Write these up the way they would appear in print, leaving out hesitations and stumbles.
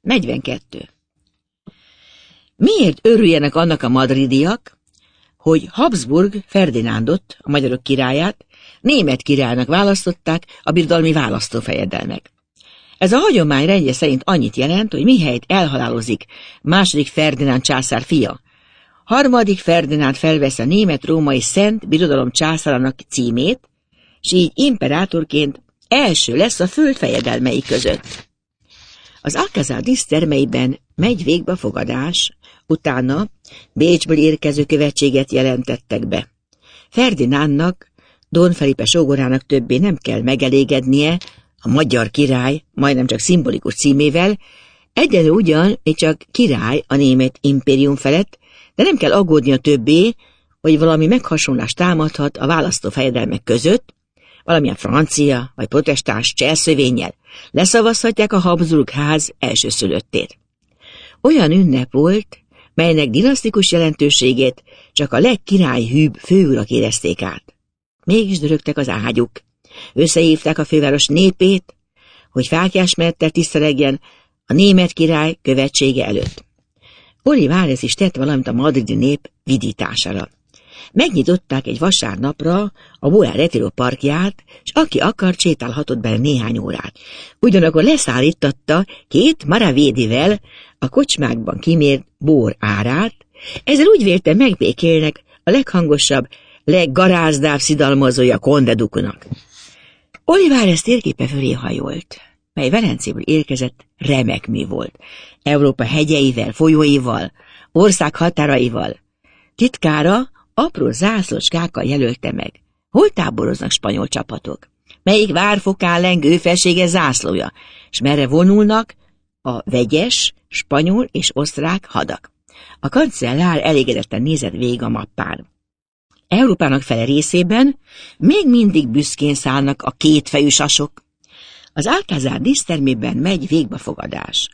42. Miért örüljenek annak a madridiak, hogy Habsburg Ferdinándot, a magyarok királyát, német királynak választották a birodalmi választófejedelmek? Ez a hagyomány rendje szerint annyit jelent, hogy mihelyt elhalálozik II. Ferdinánd császár fia, III. Ferdinánd felvesz a német-római Szent Birodalom császárának címét, s így imperátorként első lesz a föld fejedelmei között. Az Alcázar dísztermeiben megy végbe a fogadás, utána Bécsből érkező követséget jelentettek be. Ferdinándnak, Don Felipe sógorának többé nem kell megelégednie a magyar király, majdnem csak szimbolikus címével, egyenlő ugyan még csak király a német impérium felett, de nem kell aggódnia többé, hogy valami meghasonlást támadhat a választófejedelmek között, valamilyen francia vagy protestáns cselszövénnyel leszavazhatják a Habsburg ház elsőszülöttét. Olyan ünnep volt, melynek dinasztikus jelentőségét csak a legkirályhűbb főurak érezték át. Mégis dörögtek az ágyuk. Összehívták a főváros népét, hogy fáklyásmenettel tisztelegjen a német király követsége előtt. Olivares is tett valamit a madridi nép vidítására. Megnyitották egy vasárnapra a Buen Retiro parkját, és aki akar, sétálhatott bele néhány órát. Ugyanakkor leszállítatta 2 maravédivel a kocsmákban kimért bor árát, ezzel úgy vélte megbékélnek a leghangosabb, leggarázdább szidalmazója Conde Dukunak. Olivares térképe fölé hajolt, mely Velencéből érkezett remek mű volt. Európa hegyeivel, folyóival, ország határaival. Titkára apró zászlócskákkal jelölte meg. Hol táboroznak spanyol csapatok? Melyik várfokán lengő felséges zászlója? És merre vonulnak a vegyes, spanyol és osztrák hadak? A kancellár elégedetten nézett végig a mappán. Európának fele részében még mindig büszkén szállnak a kétfejű sasok. Az Alcázar dísztermében megy végbe fogadás.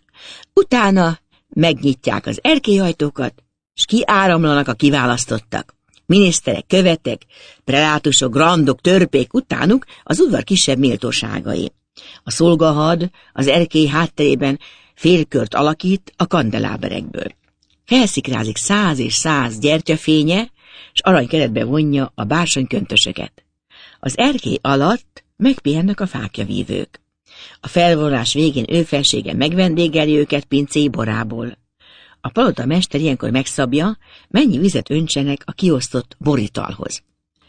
Utána megnyitják az erkélyajtókat, s kiáramlanak a kiválasztottak. Miniszterek, követek, prelátusok, grandok, törpék, utánuk az udvar kisebb méltóságai. A szolgahad az erkély hátterében félkört alakít a kandeláberekből. Felszikrázik 100 és 100 gyertyafénye, s aranykeretbe vonja a bársonyköntösöket. Az erkély alatt megpihennek a fáklyavívők. A felvonulás végén ő felsége megvendégeli őket pincéi borából. A palota mester ilyenkor megszabja, mennyi vizet öntsenek a kiosztott boritalhoz.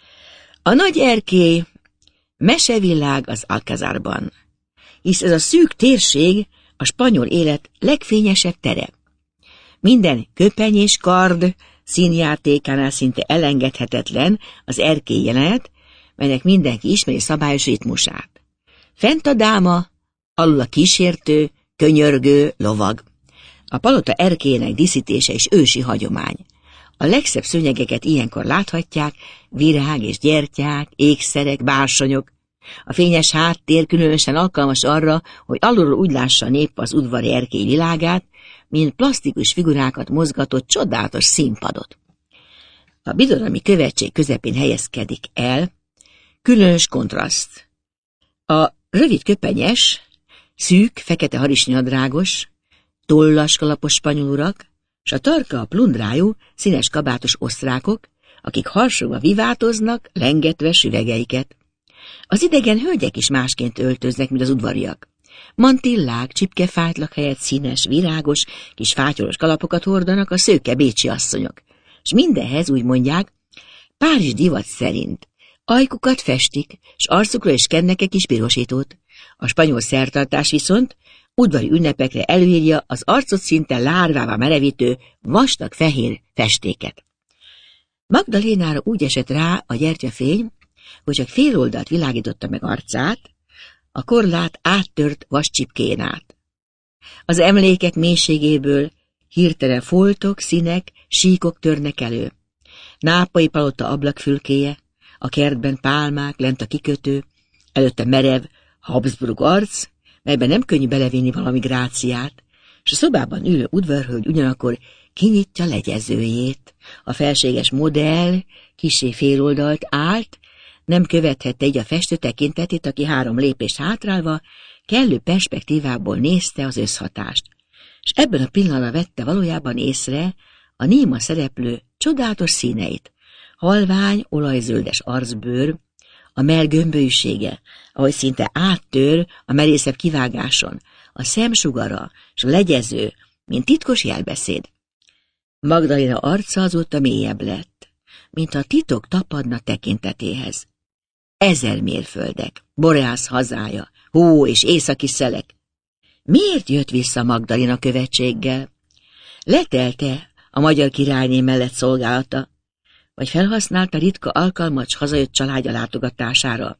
A nagy erkély mesevilág az Alcázarban, hisz ez a szűk térség a spanyol élet legfényesebb tere. Minden köpeny és kard színjátékánál szinte elengedhetetlen az erkély jelenet, melynek mindenki ismeri szabályos ritmusát. Fent a dáma, alul a kísértő, könyörgő lovag. A palota erkélyének díszítése is ősi hagyomány. A legszebb szőnyegeket ilyenkor láthatják, virág és gyertyák, ékszerek, bársonyok. A fényes háttér különösen alkalmas arra, hogy alulról úgy lássa a nép az udvari erkély világát, mint plastikus figurákat mozgatott csodálatos színpadot. A birodalmi követség közepén helyezkedik el, különös kontraszt. A rövid köpenyes, szűk, fekete harisnyanadrágos, tollas kalapos spanyol urak, s a tarka a plundrájú, színes kabátos osztrákok, akik harsogva vivátoznak, lengetve süvegeiket. Az idegen hölgyek is másként öltöznek, mint az udvariak. Mantillák, csipkefájtlak helyett színes, virágos, kis fátyolos kalapokat hordanak a szőke bécsi asszonyok. S mindenhez úgy mondják, Párizs divat szerint ajkukat festik, s arcukra is kennek egy kis pirosítót. A spanyol szertartás viszont udvari ünnepekre előírja az arcot szinte lárvává merevítő, vastag fehér festéket. Magdalénára úgy esett rá a gyertyafény, hogy csak fél oldalt világította meg arcát, a korlát áttört vascsipkén át. Az emlékek mélységéből hirtelen foltok, színek, síkok törnek elő. Nápolyi palota ablakfülkéje, a kertben pálmák, lent a kikötő, előtte merev Habsburg arc, melyben nem könnyű belevinni valami gráciát, és a szobában ülő udvarhölgy ugyanakkor kinyitja legyezőjét. A felséges modell kissé féloldalt állt, nem követhette így a festő tekintetét, aki 3 lépést hátrálva kellő perspektívából nézte az összhatást. és ebben a pillanatban vette valójában észre a néma szereplő csodálatos színeit, halvány, olajzöldes arcbőr, a mell gömbölysége, ahogy szinte áttör a merészebb kivágáson, a szemsugara és a legyező, mint titkos jelbeszéd. Magdalena arca azóta mélyebb lett, mint a titok tapadna tekintetéhez. 1000 mérföldek, Boreász hazája, hó és északi szelek. Miért jött vissza Magdalena követséggel? Letelte a magyar királyné mellett szolgálata, vagy felhasználta ritka alkalmat s hazajött családja látogatására?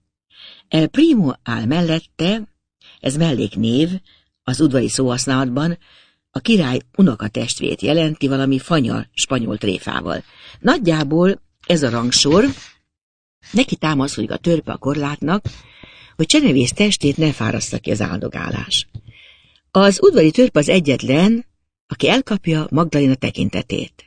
El Primo áll mellette, ez melléknév, az udvari szóhasználatban, a király unokatestvét jelenti valami fanyar spanyol tréfával. Nagyjából ez a rangsor neki támaszkodik a törpe a korlátnak, hogy Csenevész testét ne fáraszta ki az áldogálás. Az udvari törpe az egyetlen, aki elkapja Magdalena tekintetét.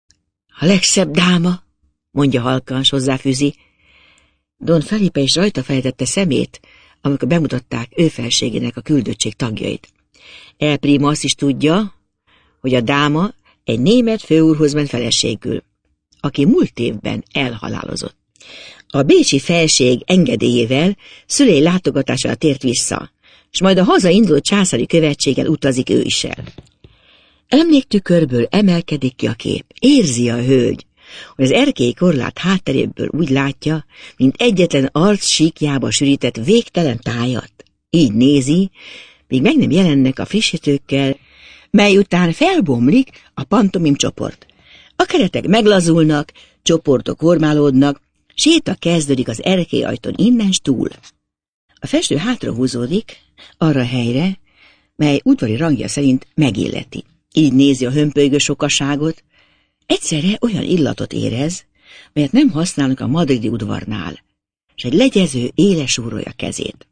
A legszebb dáma, mondja halkan, s hozzáfűzi. Don Felipe is rajta fejtette szemét, amikor bemutatták ő felségének a küldöttség tagjait. El Primo azt is tudja, hogy a dáma egy német főúrhoz ment feleségül, aki múlt évben elhalálozott. A bécsi felség engedélyével szülei látogatására tért vissza, és majd a hazainduló császári követséggel utazik ő is el. Emléktükörből emelkedik ki a kép, érzi a hölgy, hogy az erkélyi korlát hátteréből úgy látja, mint egyetlen arc síkjába sűrített végtelen tájat. Így nézi, míg meg nem jelennek a frissítőkkel, mely után felbomlik a pantomim csoport. A keretek meglazulnak, csoportok formálódnak, séta kezdődik az erkély ajtón innen s túl. A festő hátrahúzódik arra a helyre, mely udvari rangja szerint megilleti. Így nézi a hömpölygő sokaságot, egyszerre olyan illatot érez, melyet nem használnak a madridi udvarnál, és egy legyező éles súrolja kezét.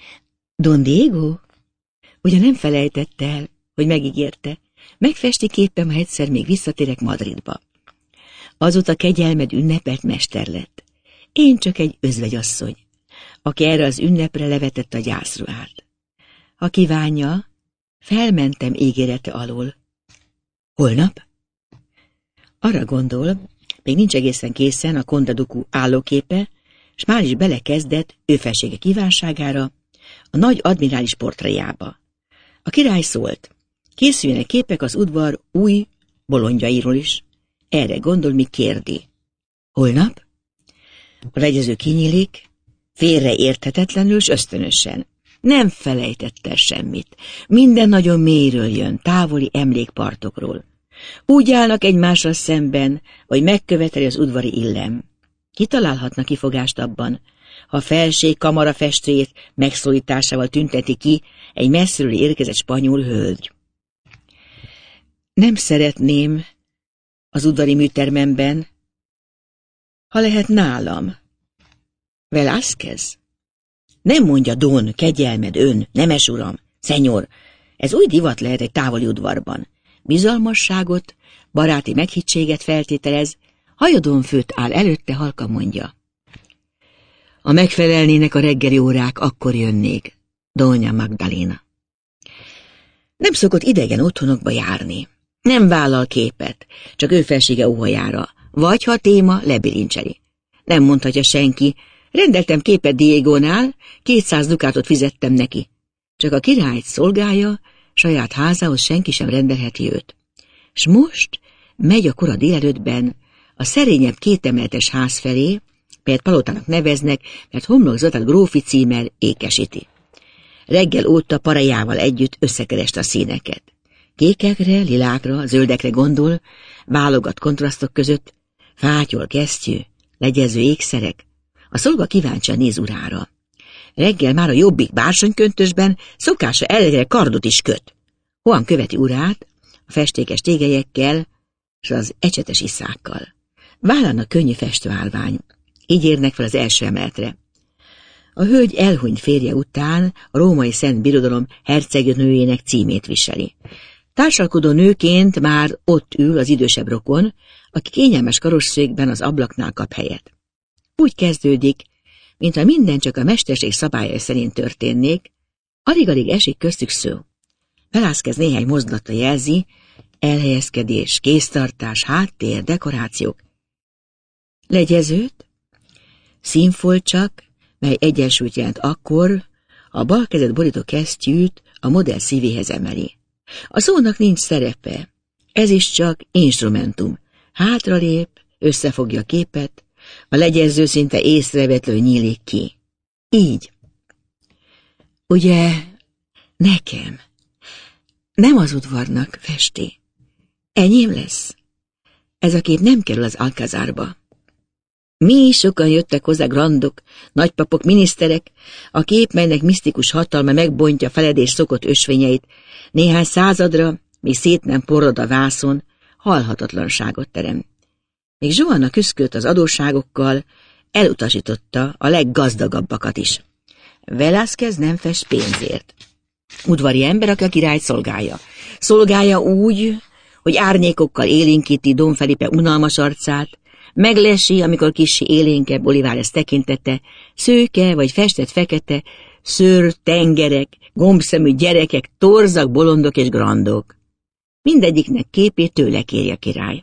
Don Diego ugye nem felejtette el, hogy megígérte, megfesti képem, ha egyszer még visszatérek Madridba. Azóta kegyelmed ünnepelt mester lett. Én csak egy özvegyasszony, aki erre az ünnepre levetett a gyászruhát. Ha kívánja, felmentem ígérete alól. Holnap? Arra gondol, még nincs egészen készen a Conde Ducu állóképe, s már is belekezdett ő felsége kívánságára a nagy admirális portréjába. A király szólt, készüljenek képek az udvar új bolondjairól is. Erre gondol, míg kérdi. Holnap? A legyező kinyílik, félreérthetetlenül s ösztönösen. Nem felejtette semmit. Minden nagyon mélyről jön, távoli emlékpartokról. Úgy állnak egymásra szemben, hogy megköveteli az udvari illem. Kitalálhatna kifogást abban, ha a felség kamara festrét megszólításával tünteti ki egy messziről érkezett spanyol hölgy. Nem szeretném az udvari műtermemben, ha lehet nálam. Velázquez? Nem mondja Don, kegyelmed, ön, nemes uram, szenyor, ez új divat lehet egy távoli udvarban. Bizalmasságot, baráti meghittséget feltételez, hajadon főtt áll előtte, halkan mondja. Ha megfelelnének a reggeli órák, akkor jönnék, Doña Magdalena. Nem szokott idegen otthonokba járni. Nem vállal képet, csak ő felsége óhajára, vagy ha a téma lebilincseli. Nem mondhatja senki, rendeltem képet Diegónál, 200 dukátot fizettem neki. Csak a királyt szolgálja, saját házához senki sem rendelheti őt. S most megy a kora délelőttben a szerényebb kétemeletes ház felé, melyet palotának neveznek, mert homlokzatát grófi címmel ékesíti. Reggel óta parajával együtt összekereste a színeket. Kékekre, lilákra, zöldekre gondol, válogat kontrasztok között, fátyol, kesztyű, legyező ékszerek. A szolga kíváncsian néz urára. Reggel már a jobbik bársonyköntösben szokása ellenére kardot is köt. Juan követi urát, a festékes tégelyekkel és az ecsetes iszákkal. Vállán a könnyű festőállvány. Így érnek fel az első emeletre. A hölgy elhunyt férje után a római Szent Birodalom hercegnőjének címét viseli. Társalkodó nőként már ott ül az idősebb rokon, aki kényelmes karosszékben az ablaknál kap helyet. Úgy kezdődik, mintha minden csak a mesterség szabályai szerint történnék, alig-alig esik köztük szó. Velázquez néhány mozdulata jelzi, elhelyezkedés, kéztartás, háttér, dekorációk. Legyezőt, színfoltcsak, mely egyensúlyt jelent akkor, a bal kezet borító kesztyűt a modell szívéhez emeli. A szónak nincs szerepe, ez is csak instrumentum. Hátralép, összefogja a képet, a legyező szinte észrevetlenül nyílik ki. Így. Ugye, nekem nem az udvarnak festi. Enyém lesz. Ez a kép nem kerül az Alcazárba. Mi is sokan jöttek hozzá, grandok, nagypapok, miniszterek, a kép, melynek misztikus hatalma megbontja feledés szokott ösvényeit, néhány századra, míg szét nem porrad a vászon, halhatatlanságot terem. Még Johanna küszkölt az adósságokkal, elutasította a leggazdagabbakat is. Velázquez nem fest pénzért. Udvari ember, aki a királyt szolgálja. Szolgálja úgy, hogy árnyékokkal élénkíti Don Felipe unalmas arcát, meglesi, amikor kissé élénkebb Olivares tekintete, szőke vagy festett fekete, szőr, tengerek, gombszemű gyerekek, torzak, bolondok és grandok. Mindegyiknek képét tőle kéri a király.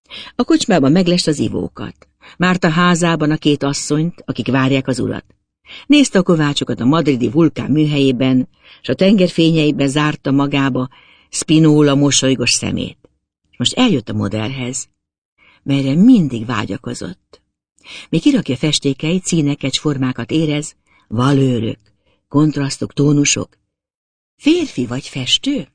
A kocsmában meglest az ivókat. Márta házában a két asszonyt, akik várják az urat. Nézte a kovácsokat a madridi vulkán műhelyében, s a tengerfényeiben zárta magába Spinola mosolygos szemét. Most eljött a modellhez, melyre mindig vágyakozott. Még kirakja festékeit, színeket, formákat érez, valőrök, kontrasztok, tónusok. Férfi vagy festő?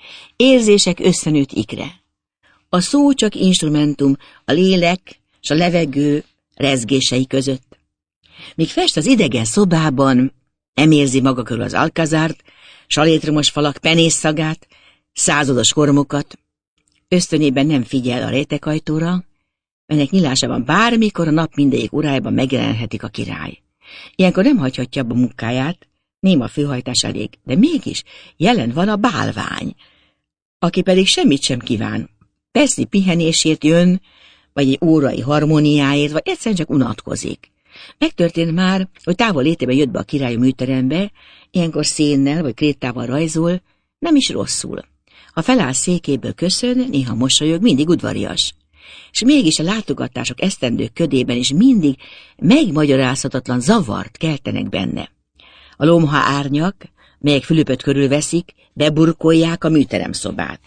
Érzések összenőtt ikre. A szó csak instrumentum, a lélek s a levegő rezgései között. Míg fest az idegen szobában, nem érzi maga körül az Alcazárt, salétromos falak penészszagát, százados kormokat. Ösztönében nem figyel a rétegajtóra, melynek nyilásában bármikor a nap mindegyik órájában megjelenhetik a király. Ilyenkor nem hagyhatja abba munkáját, néma főhajtás elég, de mégis jelen van a bálvány, aki pedig semmit sem kíván. Persze pihenésért jön, vagy egy órai harmóniáért, vagy egyszerűen csak unatkozik. Megtörtént már, hogy távol létében jött be a király műterembe, ilyenkor szénnel vagy krétával rajzol, nem is rosszul. Ha feláll székéből köszön, néha mosolyog, mindig udvarias. És mégis a látogatások esztendők ködében is mindig megmagyarázhatatlan zavart keltenek benne. A lomha árnyak, melyek Fülöpöt körülveszik, beburkolják a műteremszobát.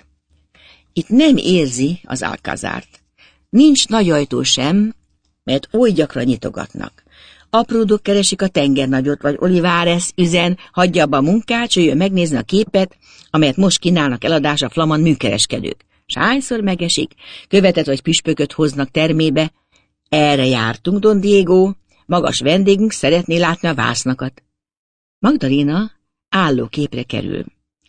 Itt nem érzi az Alcazárt. Nincs nagy ajtó sem, mert oly gyakran nyitogatnak. Apródok keresik a tengernagyot, vagy Olivares üzen, hagyja abba a munkát, s jöjjön megnézni a képet, amelyet most kínálnak eladásra flamand műkereskedők. S hányszor megesik, követet vagy püspököt hoznak termébe. Erre jártunk, Don Diego, magas vendégünk szeretné látni a vásznakat. Magdalena álló képre kerül.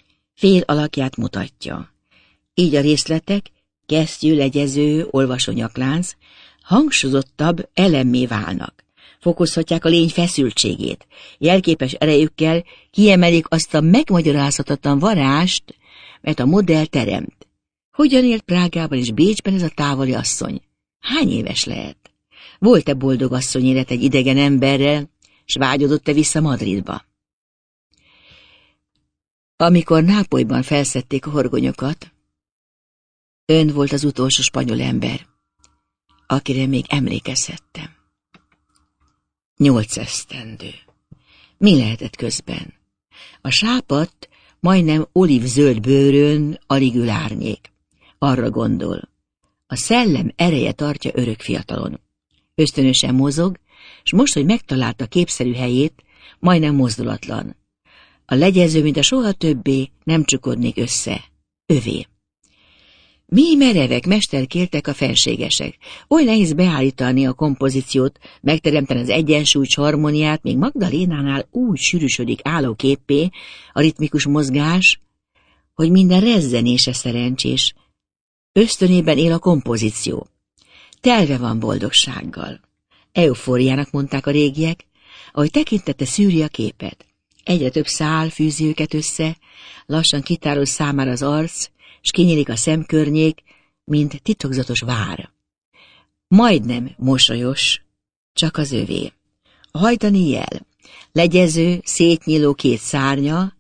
Fél alakját mutatja. Így a részletek, kesztyű, legyező, olvasónyaklánc hangsúlyozottabb elemmé válnak. Fokozhatják a lény feszültségét. Jelképes erejükkel kiemelik azt a megmagyarázhatatlan varást, mert a modell teremt. Hogyan élt Prágában és Bécsben ez a távoli asszony? Hány éves lehet? Volt-e boldog asszony élet egy idegen emberrel, s vágyodott-e vissza Madridba? Amikor Nápolyban felszedték a horgonyokat, ön volt az utolsó spanyol ember, akire még emlékezhettem. 8 esztendő. Mi lehetett közben? A sápadt, majdnem olívzöld bőrön alig ül árnyék. Arra gondol. A szellem ereje tartja örök fiatalon. Ösztönösen mozog, s most, hogy megtalálta képszerű helyét, majdnem mozdulatlan. A legyező, mint a soha többé, nem csukodnék össze. Övé. Mi merevek, mesterkéltek a fenségesek. Oly nehéz beállítani a kompozíciót, megteremteni az egyensúlyt, harmóniát, még Magdalénánál úgy sűrűsödik állóképpé a ritmikus mozgás, hogy minden rezzenése szerencsés. Ösztönében él a kompozíció. Telve van boldogsággal. Eufóriának mondták a régiek, ahogy tekintete szűri a képet. Egyre több szál fűzi őket össze, lassan kitárul számára az arc, s kinyílik a szemkörnyék, mint titokzatos vár. Majdnem mosolyos, csak az övé. A hajtani jel, legyező, szétnyíló két szárnya,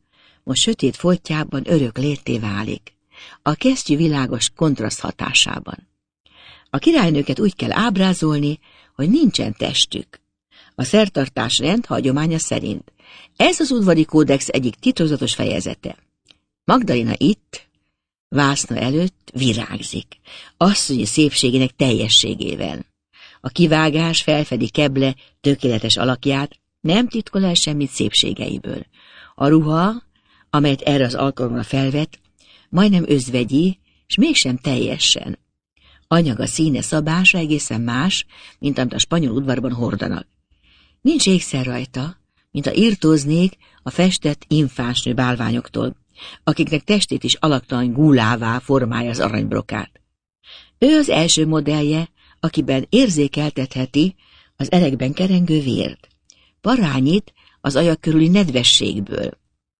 most sötét foltjában örök létté válik, a kesztyű világos kontraszt hatásában. A királynőket úgy kell ábrázolni, hogy nincsen testük. A szertartás rend hagyománya szerint. Ez az udvari kódex egyik titokzatos fejezete. Magdalena itt, vászna előtt virágzik, asszonyi szépségének teljességével. A kivágás felfedi Keble tökéletes alakját, nem titkol el semmit szépségeiből. A ruha, amelyet erre az alkalomra felvet, majdnem özvegyi, és mégsem teljesen. Anyaga, színe, szabása egészen más, mint amit a spanyol udvarban hordanak. Nincs ékszer rajta, mint ha irtóznék a festett infánsnő bálványoktól, akiknek testét is alaktalan gúlává formálja az aranybrokát. Ő az első modellje, akiben érzékeltetheti az erekben kerengő vért. Parányit az ajak körüli nedvességből.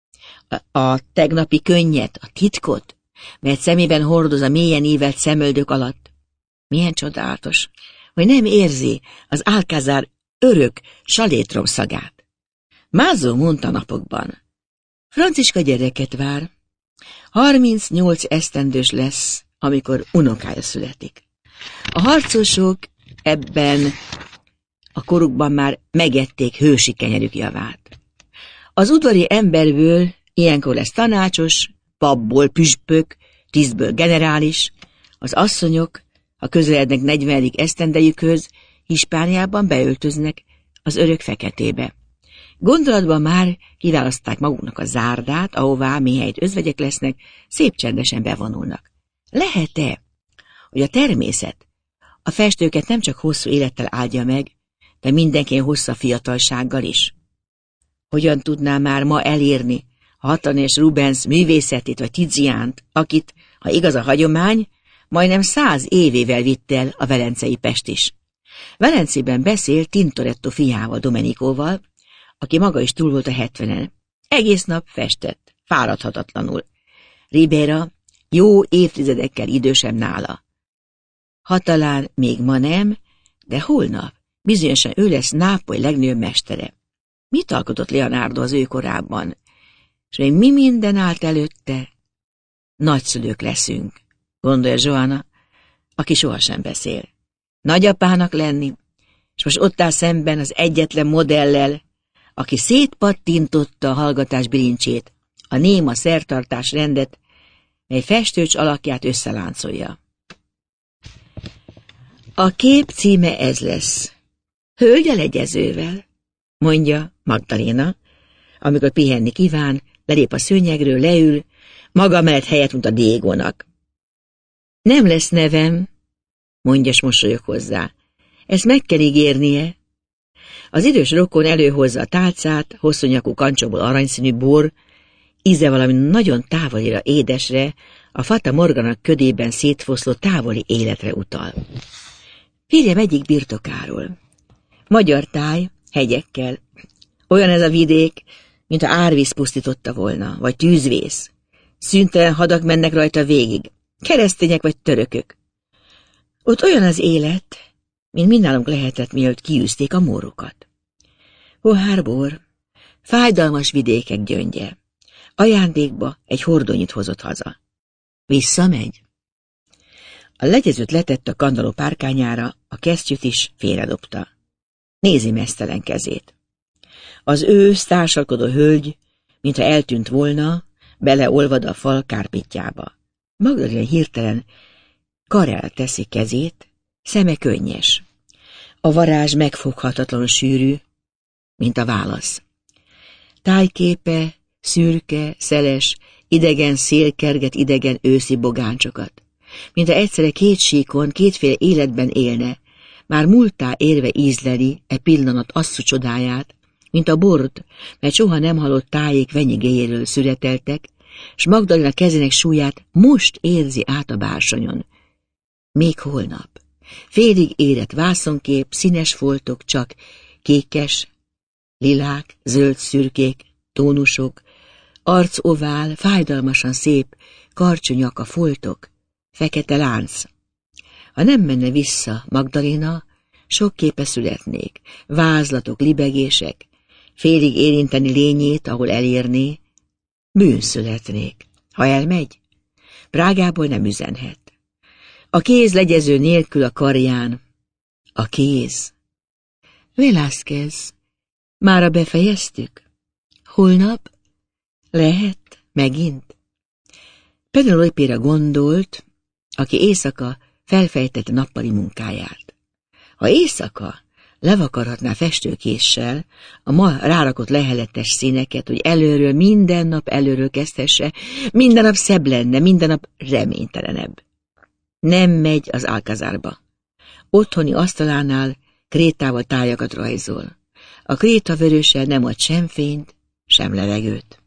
A tegnapi könnyet, a titkot, melyet szemében hordoz a mélyen ívelt szemöldök alatt. Milyen csodálatos, hogy nem érzi az Alcázar örök salétrom szagát. Mázó mondta napokban: Franciska gyereket vár, 38 esztendős lesz, amikor unokája születik. A harcosok ebben a korukban már megették hősi kenyerük javát. Az udvari emberből ilyenkor lesz tanácsos, papból püspök, tisztből generális, az asszonyok, ha közelednek 40. esztendejükhöz, Hispániában beöltöznek az örök feketébe. Gondolatban már kiválasztták maguknak a zárdát, ahová mihelyt özvegyek lesznek, szép csendesen bevonulnak. Lehet-e, hogy a természet a festőket nem csak hosszú élettel áldja meg, de mindenkin hosszabb fiatalsággal is? Hogyan tudná már ma elérni a 60 és Rubens művészetét vagy Tiziánt, akit, ha igaz a hagyomány, majdnem 100 évével vitt el a velencei Pest is? Velencében beszélt Tintoretto fiával, Domenicóval, aki maga is túl volt a 70-en. Egész nap festett, fáradhatatlanul. Ribera jó évtizedekkel idősebb nála. Ha talán még ma nem, de holnap bizonyosan ő lesz Nápoly legnagyobb mestere. Mit alkotott Leonardo az ő korában? És még mi minden állt előtte? Nagyszülők leszünk, gondolja Joanna, aki sohasem beszél. Nagyapának lenni, és most ott áll szemben az egyetlen modellel, aki szétpattintotta a hallgatás bilincsét, a néma szertartás rendet, mely festőcs alakját összeláncolja. A kép címe ez lesz: Hölgy a legyezővel, mondja Magdalena, amikor pihenni kíván, lelép a szőnyegről, leül, maga mellett helyet mutat Diegónak. Nem lesz nevem, mondja, s mosolyog hozzá. Ezt meg kell ígérnie. Az idős rokon előhozza a tálcát, hosszú nyakú kancsóból aranyszínű bor, íze valami nagyon távolira édesre, a Fata Morgana ködében szétfoszló távoli életre utal. Férjem egyik birtokáról. Magyar táj, hegyekkel. Olyan ez a vidék, mint ha árvíz pusztította volna, vagy tűzvész. Szüntelen hadak mennek rajta végig, keresztények vagy törökök. Ott olyan az élet, mint mindnálunk lehetett, mielőtt kiűzték a mórokat. Pohár bor, fájdalmas vidékek gyöngye. Ajándékba egy hordonyit hozott haza. Visszamegy. A legyezőt letett a kandalló párkányára, a kesztyűt is félredobta. Nézi meztelen kezét. Az ősz társalkodó hölgy, mintha eltűnt volna, beleolvad a fal kárpitjába. Magdalena hirtelen karrel teszi kezét, szeme könnyes. A varázs megfoghatatlanul sűrű, mint a válasz. Tájképe szürke, szeles, idegen szél kerget idegen őszi bogáncsokat. Mintha egyszerre két síkon, kétféle életben élne, már múltá érve ízleli e pillanat asszú csodáját, mint a bort, mert soha nem halott tájék venyigéjéről szüreteltek, s Magdalena kezének súlyát most érzi át a bársonyon. Még holnap. Félig érett vászonkép, színes foltok, csak kékes, lilák, zöld szürkék, tónusok, arcovál, fájdalmasan szép, karcsú nyaka, foltok, fekete lánc. Ha nem menne vissza Magdalena, sok képe születnék, vázlatok, libegések, félig érinteni lényét, ahol elérné, Bűnszületnék. Ha elmegy, Prágából nem üzenhet. A kéz legyező nélkül a karján. A kéz. Velázquez, mára befejeztük? Holnap? Lehet? Megint? Penelopéra gondolt, aki éjszaka felfejtette nappali munkáját. Ha éjszaka levakarhatná festőkéssel a ma rárakott leheletes színeket, hogy előről, minden nap előről kezdhesse, minden nap szebb lenne, minden nap reménytelenebb. Nem megy az Alcazárba. Otthoni asztalánál krétával tájakat rajzol. A kréta vöröse nem ad sem fényt, sem levegőt.